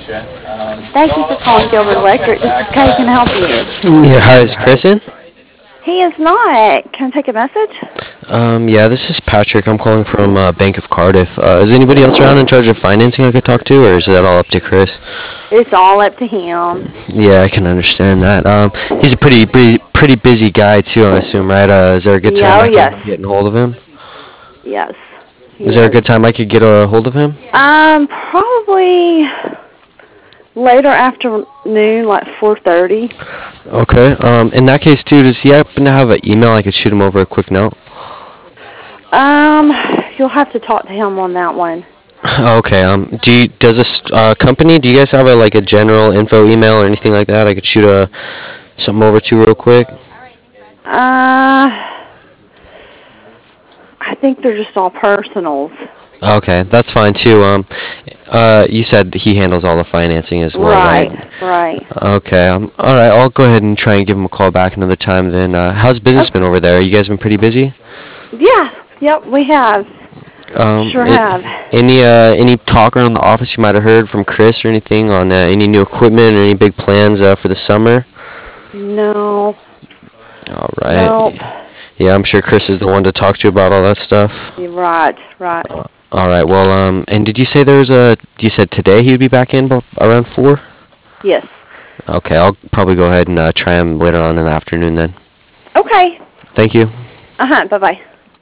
Thank you for calling Gilbert Electric. This is Kay. Can I help you? Yeah, hi, is Chris in? He is not. Can I take a message? Yeah, this is Patrick. I'm calling from Bank of Cardiff. Is anybody else around in charge of financing I could talk to, or is that all up to Chris? It's all up to him. Yeah, I can understand that. He's a pretty busy guy too, I assume, right? Is there a good Yeah, time oh, I yes. could get in hold of him? Yes. He Is there a is. good time I could get a hold of him? Probably later afternoon, like 4:30. Okay. In that case, too, does he happen to have an email I could shoot him over a quick note? You'll have to talk to him on that one. Okay. Does this company? Do you guys have a general info email or anything like that? I could shoot something over to real quick. I think they're just all personals. Okay, that's fine too. You said he handles all the financing as well, right? Right. Okay. All right. I'll go ahead and try and give him a call back another time. Then, how's business been over there? You guys been pretty busy? Yeah. Yep. We have. Sure have. Any talk around the office you might have heard from Chris or anything on any new equipment or any big plans for the summer? No. All right. Nope. Yeah, I'm sure Chris is the one to talk to about all that stuff. You're right. All right. Well, and did you say you said today he'd be back in around 4? Yes. Okay, I'll probably go ahead and try him later on in the afternoon then. Okay. Thank you. Bye-bye.